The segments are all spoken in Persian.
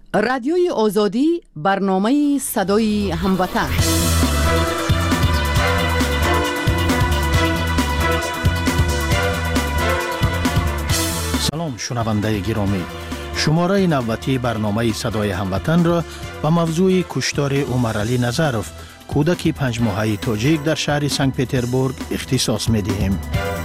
رادیوی آزادی، برنامه صدای هموطن. سلام شنونده گرامی، شماره نوبتی برنامه صدای هموطن را با موضوع کشتار عمرعلی نظروف، کودک 5 ماهه تاجیک در شهر سنت پترزبورگ اختصاص می دهیم.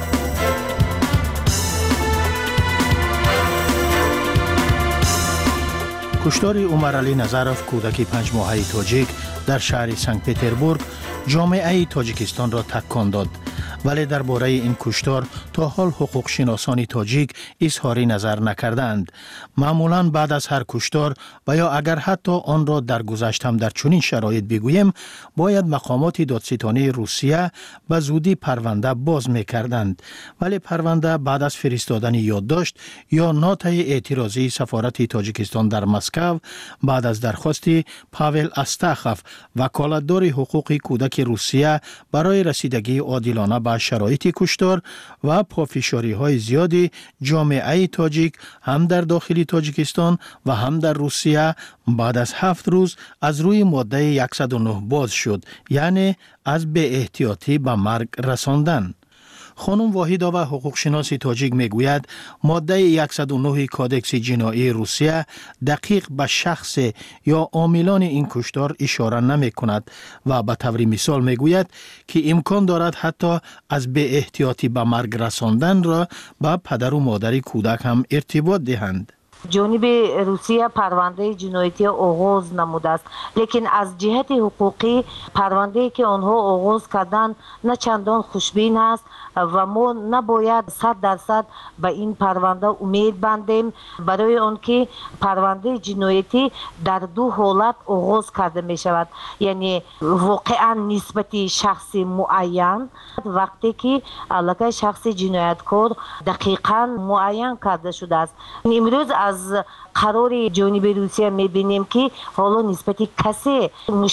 کشتار عمرعلی نظروف، کودک 5 ماهه تاجیک در شهر سنت پترزبورگ جامعه تاجیکستان را تکان داد. ولی درباره این کشتار تا حال حقوق شناسان تاجیک اظهار نظر نکردند. معمولاً بعد از هر کشتار و یا اگر حتی آن را در گذشته هم در چنین شرایط بگوییم، باید مقامات دادستانی روسیه به زودی پرونده باز می‌کردند. ولی پرونده بعد از فرستادن یادداشت یا نوت اعتراضی سفارت تاجیکستان در مسکو بعد از درخواست پاول استاخوف، وکالتدار حقوق کودک روسیه برای رسیدگی عادلانه به شرایط کشتار و پافشاری های زیادی جامعه تاجیک هم در داخل تاجیکستان و هم در روسیه بعد از 7 روز از روی ماده 109 باز شد، یعنی از بی احتیاطی به مرگ رساندن. خانم واحدا و حقوق شناس تاجیک میگوید ماده 109 کادکس جنایی روسیه دقیق به شخص یا عاملان این کشتار اشاره نمی کند و به طور مثال میگوید که امکان دارد حتی از بی احتیاطی به مرگ رساندن را به پدر و مادر کودک هم ارتباط دهند. جانب روسیه پرونده جنایتی آغاز نموده است، لیکن از جهت حقوقی پرونده که آنها آغاز کردن نه چندان خوشبین است و ما نباید 100% به این پرونده امید بندیم، برای آنکه پرونده جنایتی در 2 حالت آغاز کرده می شود. یعنی واقعا نسبت شخص معین، وقتی که علاقه شخص جنایتکار دقیقا معین کرده شده است. امروز از قرار جانب روسیه میبینیم که حالا نسبت کسی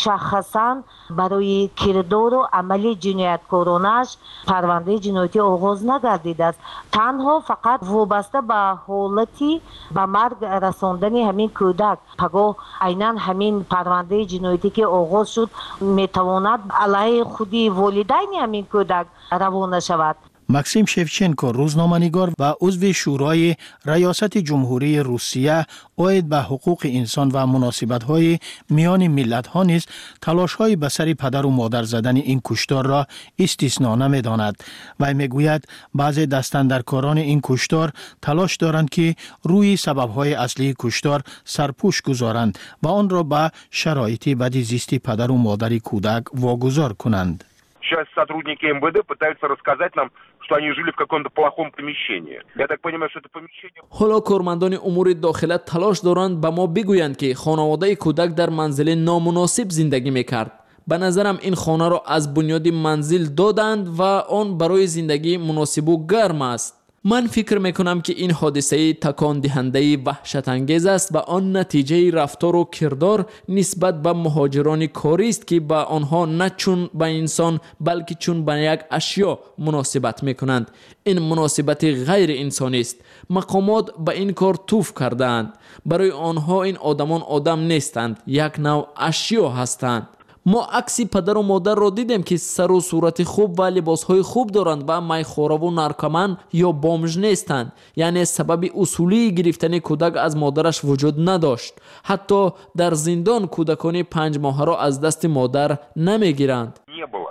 مشخصا برای کردار و عمل جنایتکارانش پرونده جنایتی آغاز نگردیده است. تنها فقط وابسته به حالتی به مرگ رساندن همین کودک، پگاه عیناً همین پرونده جنایتی که آغاز شد میتواند علیه خودی والدین همین کودک روانه شود. ماکسیم شفچنکو، روزنامه‌نگار و عضو شورای ریاست جمهوری روسیه عاید به حقوق انسان و مناسبت‌های میان ملت‌ها نیز تلاش‌های به سر پدر و مادر زدن این کشتار را استثنا نمی‌داند. و میگوید بعضی دستاندرکاران این کشتار تلاش دارند که روی سبب‌های اصلی کشتار سرپوش گذارند و آن را به شرایط بدزیستی پدر و مادر کودک واگذار کنند. Сейчас сотрудники МВД пытаются рассказать нам, что они жили в каком-то плохом помещении. Я так понимаю, что это помещение... حالا کارمندان امور داخله تلاش دارند به ما بگویند که خانواده کودک در منزل نامناسب زندگی میکرد. به نظرم این خانه را از بنیاد منزل دادند و آن برای زندگی مناسب و گرم است. من فکر میکنم که این حادثه تکان دهنده وحشت انگیز است و آن نتیجه رفتار و کردار نسبت به مهاجران کاری است که به آنها نه چون به انسان بلکه چون به یک اشیا مناسبت میکنند. این مناسبت غیر انسانی است. مقامات به این کار توف کردند. برای آنها این آدمان آدم نیستند، یک نوع اشیا هستند. ما عکس پدر و مادر را دیدیم که سر و صورت خوب و لباسهای خوب دارند و میخواره و نارکومن یا بامژ نیستند. یعنی سبب اصولی گرفتن کودک از مادرش وجود نداشت. حتی در زندان کودکان 5 ماهه را از دست مادر نمیگیرند.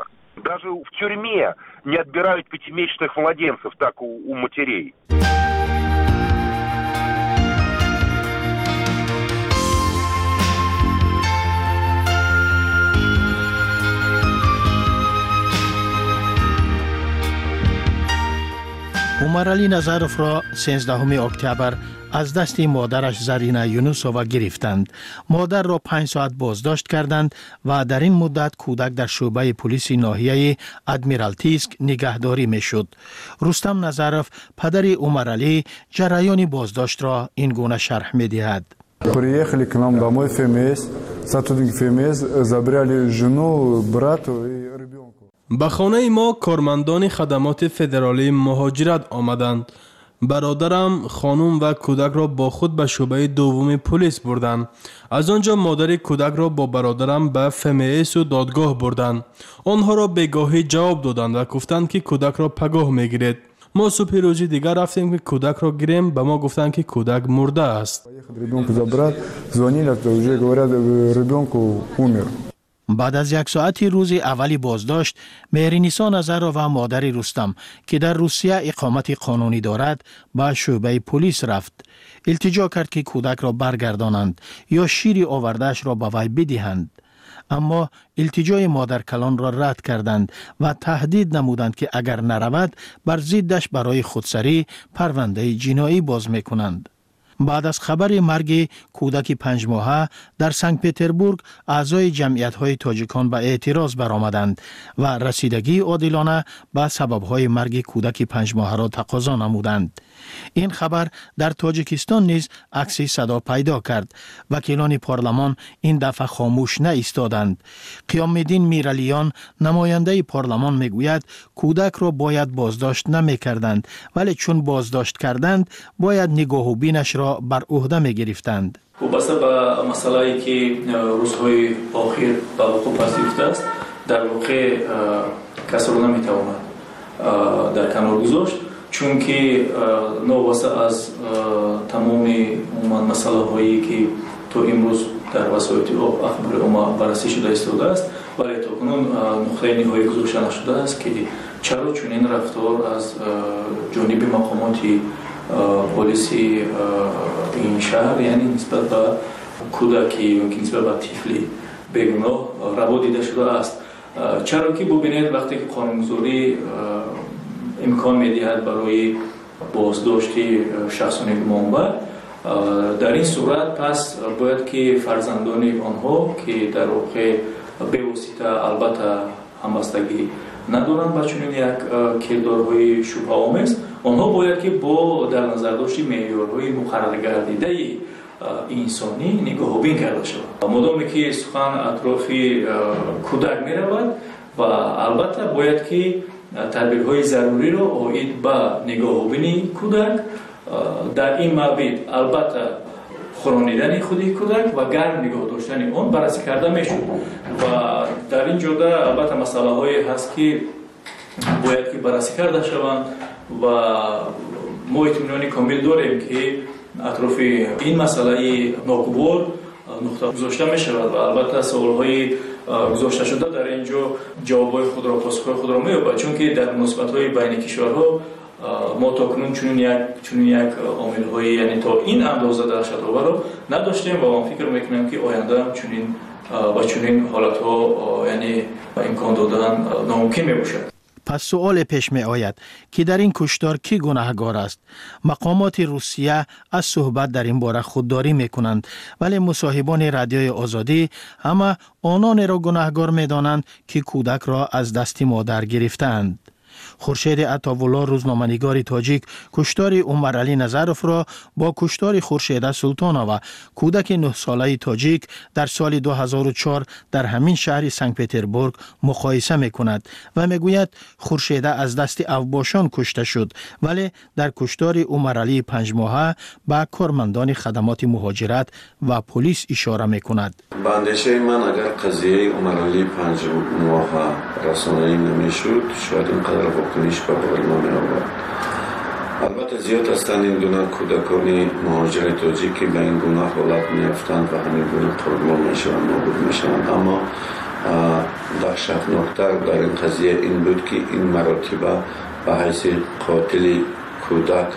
Даже в тюрьме не отбирают 5-месячных младенцев, так у матерей. عمرعلی نظروف را 13 اکتبر از دست مادرش زرینا یونوسووا گرفتند. مادر را 5 ساعت بازداشت کردند و در این مدت کودک در شعبه پلیس ناحیه ادمیرالتیسک نگهداری میشد. رستم نظروف، پدر عمرعلی، جریان بازداشت را این گونه شرح می‌دهد. Приехали к нам домой ФМС, сотрудники ФМС забрали жену, брата и ребенка. به خانه ما کارمندان خدمات فدرالی مهاجرت آمدند. برادرم خانم و کودک را با خود به شعبه دوم پلیس بردند. از آنجا مادر کودک را با برادرم به فمیس و دادگاه بردند. آنها را بگاهی جواب دادند و گفتند که کودک را پگاه میگیرید. ما صبح روزی دیگر رفتیم که کودک را گیریم، به ما گفتند که کودک مرده است. بعد از یک ساعتی روز اولی بازداشت، مهرنیسا نظر و مادر رستم که در روسیه اقامت قانونی دارد به شعبه پلیس رفت. التجا کرد که کودک را برگردانند یا شیر آوردهش را به وی بدهند. اما التجای مادر کلان را رد کردند و تهدید نمودند که اگر نرود بر ضدش برای خودسری پرونده جنایی باز میکنند. بعد از خبر مرگ کودک 5 ماهه در سنت پتربورگ، اعضای جمعیت‌های تاجیکان به اعتراض برآمدند و رسیدگی عادلانه به سبب‌های مرگ کودک 5 ماهه را تقاضا نمودند. این خبر در تاجیکستان نیز عکس صدا پیدا کرد. وکیلان پارلمان این دفعه خاموش نایستادند. قیام الدین میرعلیان، نماینده پارلمان، میگوید کودک را باید بازداشت نمی‌کردند، ولی چون بازداشت کردند باید نگاه و بینش را بر عهده می‌گرفتند. بسته به مسئله‌ای که روزهای آخر به وقوع پذیرفته است، در واقع کسی را نمی‌تواند در کنار گذاشت، چون که نواسته از تمام مسئله هایی که تو امروز در وسایل اخبار عمومی بررسی شده ایستاده است، ولی تاکنون نقطه نهایی گذاشته نشده است که چرا چنین رفتار از جانب مقامات پلیس این شهر، یعنی نسبت به کودکی یا نسبت به طفلی بیگناه روا دیده شده است. چرا که ببینید وقتی که قانونگذاری امکان می‌دهد برای بازداشت شخصان گمانبر، در این صورت پس باید که فرزندان آنها که در واقع به واسطه البته همبستگی ندارند با چنین یک کردارهای شبهه آمیز، آنها باید که با در نظر داشت معیارهای مقرر گردیده انسانی نگاه و بین کرده شود. مدامی که سخن اطراف کودک می‌رود و البته باید که تدبیرهای ضروری را آید به نگاه و بین کودک در این مورد البته خورانیدن خودی کودک و گرم نگاه داشتن آن بررسی کرده میشد و در این جهت البته مسئله هایی هست که باید که بررسی کرده شوند و ما اطمینان کامل داریم که اطراف این مسئله ناگوار نقطه گذاشته می شود و البته سوال‌های گذاشته شده در اینجا جواب‌های خود را پاسخ‌های خود را می‌یابد، چون که در مناسبت‌های بین کشورها ما تاکنون چنین یک عامل‌های یعنی تا این اندازه دهشت‌آور را نداشتیم و من فکر می‌کنم که آینده هم چنین حالت‌ها یعنی امکان دادن ناممکن می‌باشد. پس سوال پیش می آید که در این کشتار کی گناهگار است؟ مقامات روسیه از صحبت در این باره خودداری می کنند، ولی مصاحبان رادیوی آزادی همه آنان را گناهگار می دانند که کودک را از دست مادر گرفتند. خورشید عطاوالله، روزنامه‌نگار تاجیک، کشتار عمرعلی نظرف را با کشتار خورشید سلطانووا، کودک 9 ساله تاجیک در سال 2004 در همین شهر سنت پتربورگ مقایسه می‌کند و میگوید خورشید از دست اوباشان کشته شد، ولی در کشتار عمرعلی 5 ماهه به کارمندان خدمات مهاجرت و پلیس اشاره می‌کند. به اندیشه من اگر قضیه عمرعلی 5 ماهه رسانه‌ای نمی‌شد، شاید اینقدر واکنش به بار نمی‌آورد. البته زیاد هستند این گونه کودکان مهاجر تاجیک که به این گونه حالت می‌افتند و همین گونه قربان می‌شوند، نابود می‌شوند. اما دهشتناکتر در این قضیه این بود که این مراتبه به حیث قاتل کودک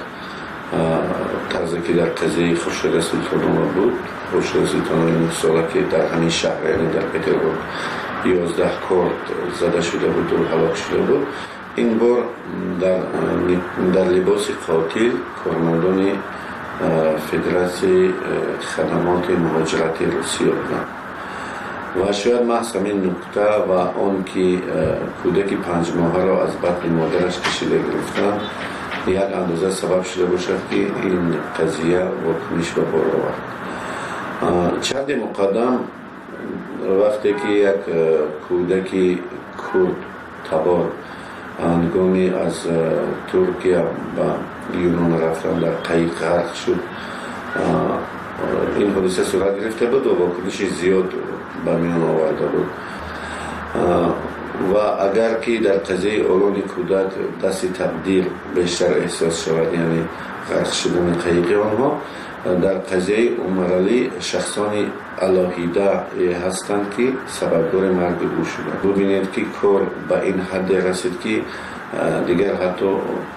طرزی که در قضیه خورشید سلطانووا بود، خورشید سلطانووا 9 ساله که در همین شهر یعنی در پتربورگ 11 کارت زده شده بود و هلاک شده بود، این بار در لباس قاتل کارمندان فدراسیون خدمات مهاجرت روسیه بودند و شاید محض همین نکته و آن که کودک 5 ماهه را از بطن مادرش کشیده گرفتند یک اندازه سبب شده باشد که این قضیه واکنش به بار آورد. چند مقدم وقتی که یک کودک کرد تبار هنگامی از ترکیه به یونان رفتن در قایق غرق شد. این حادثه صورت گرفته بود و واکنش زیاد به میان آورده بود و اگر که در قضیه اولاد کودک دست تقدیر بیشتر احساس شود، یعنی غرق شدن قایق آنها، در قضیه عمر علی شخصان الهیده هستند که سببدار مرگ او شده. ببینید که کار به این حد رسید که دیگر حتی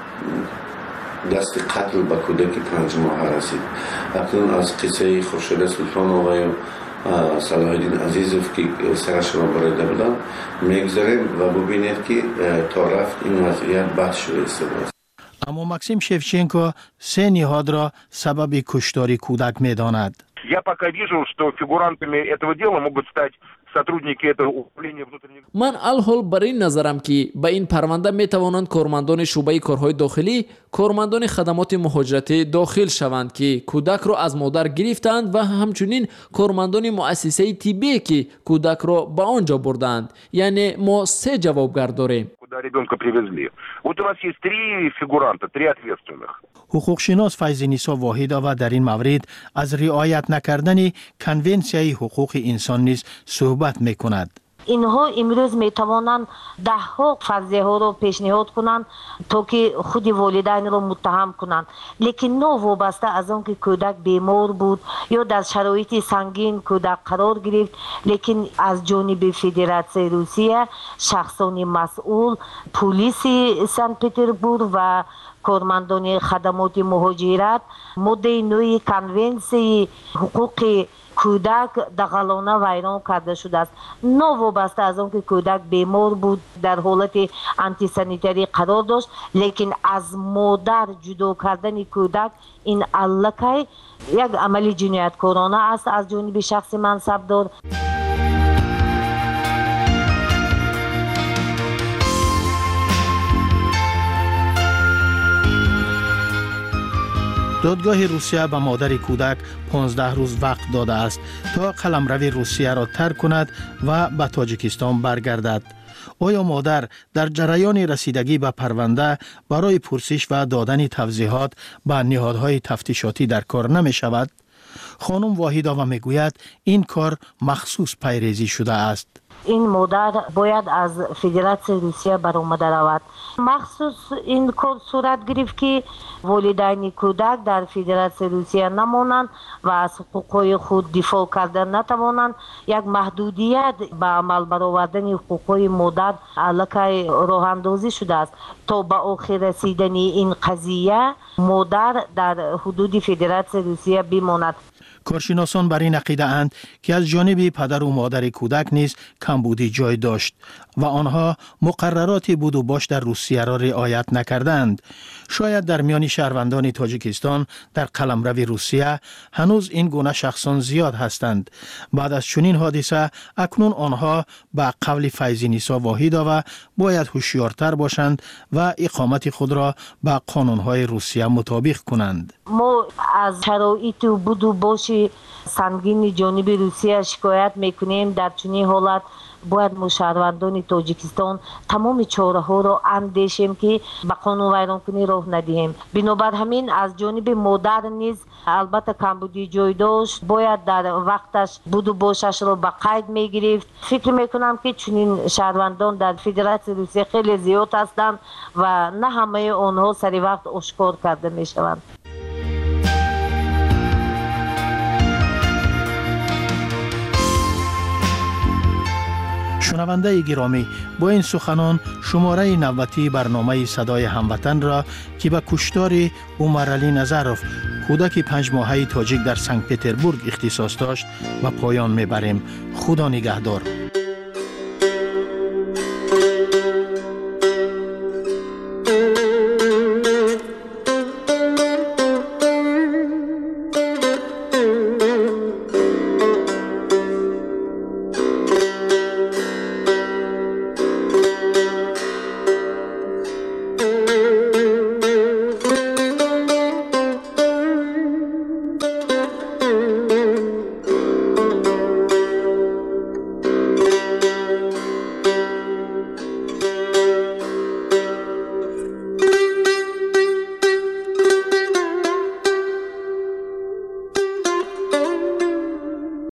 دست قتل به کودک 5 ماه رسید. اکنون از قصه خورشید سلطان آقای صلاح الدین عزیزوف که سرش را بریده بودن میگذاریم و ببینید که تا رفت این وضعیت بد شده است. اما ماکسیم شевченко 3 نهاد را سبب کشتاری کودک می‌داند. Я пока вижу, что фигурантами этого дела могут стать сотрудники этого управления внутренних. من الحال بر این نظرم که به این پرونده می توانند کارمندان شعبه کارهای داخلی، کارمندان خدمات مهاجرتی داخل شوند که کودک را از مادر گرفتند و همچنین کارمندان مؤسسه طبی که کودک را به آنجا بردند. یعنی ما 3 جوابگر داریم. Куда ребенка привезли. Вот у нас есть 3 фигуранта, 3 ответственных. حقوقشناس فیض‌نیسا واحدова در این مورد از رعایت نکردن کنونسیای حقوق انسان نیز صحبت می‌کند. اینها امروز میتوانند 10 فرضیه ها رو پیشنهاد کنند تا که خود والدین رو متهم کنند، لیکن نه وابسته از آن که کودک بیمار بود یا در شرایط سنگین کودک قرار گرفت، لیکن از جانب فدراسیون روسیه شخصان مسئول، پلیس سن پتربورگ و کارمندان خدمات مهاجرت ماده 9 کنونسیون حقوق کودک دغلانه ویران کرده شده است. نه وابسته از آن که کودک بیمار بود در حالت آنتی سانیتری قرار داشت، لیکن از مادر جدا کردن کودک این الکی یک عمل جنایتکارانه است از جانب شخص منصبدار. دادگاه روسیه به مادر کودک 15 روز وقت داده است تا قلمرو روسیه را ترک کند و به تاجیکستان برگردد. آیا مادر در جریان رسیدگی به پرونده برای پرسش و دادن توضیحات به نهادهای تفتیشاتی در کار نمی شود؟ خانم واحدова میگوید این کار مخصوص پیریزی شده است. این مادر باید از فدراسیون روسیه برآمده رود. مخصوص این کار صورت گرفت که والدین کودک در فدراسیون روسیه نمانند و از حقوق خود دفاع کردن نتوانند. یک محدودیت به عمل برآوردن حقوق مادر الکی راه اندازی شده است تا به آخر رسیدن این قضیه مادر در حدود فدراسیون روسیه بماند. کارشناسان بر این عقیده اند که از جانب پدر و مادر کودک نیز کمبودی جای داشت و آنها مقررات بود و باش در روسیه را رعایت نکردند. شاید در میان شهروندان تاجیکستان در قلمرو روسیه هنوز این گونه شخصان زیاد هستند. بعد از چنین حادثه اکنون آنها به قول فیض‌نیسا واحدова باید هوشیارتر باشند و اقامت خود را به قانونهای روسیه مطابق کنند. ما از شرایط بود و باش سنگین جانب روسیه شکایت میکنیم. در چنین حالت باید ما شهروندان تاجیکستان تمام چاره ها را اندیشیم که به قانون ویرانکنی راه ندهیم. بنابر همین از جانب مادر نیز البته کمبودی جای داشت، باید در وقتش بود و باشش را به قید میگرفت. فکر میکنم که چنین شهروندان در فدراسیون روسیه خیلی زیاد هستند و نه همه آنها سری وقت آشکار کرده میشوند. شنونده گرامی، با این سخنان شماره 90 برنامه صدای هموطن را که به کشتار عمر علی نظروف کودک 5 ماهه تاجیک در سنت پتربورگ اختصاص داشت و پایان میبریم. خدا نگهدار.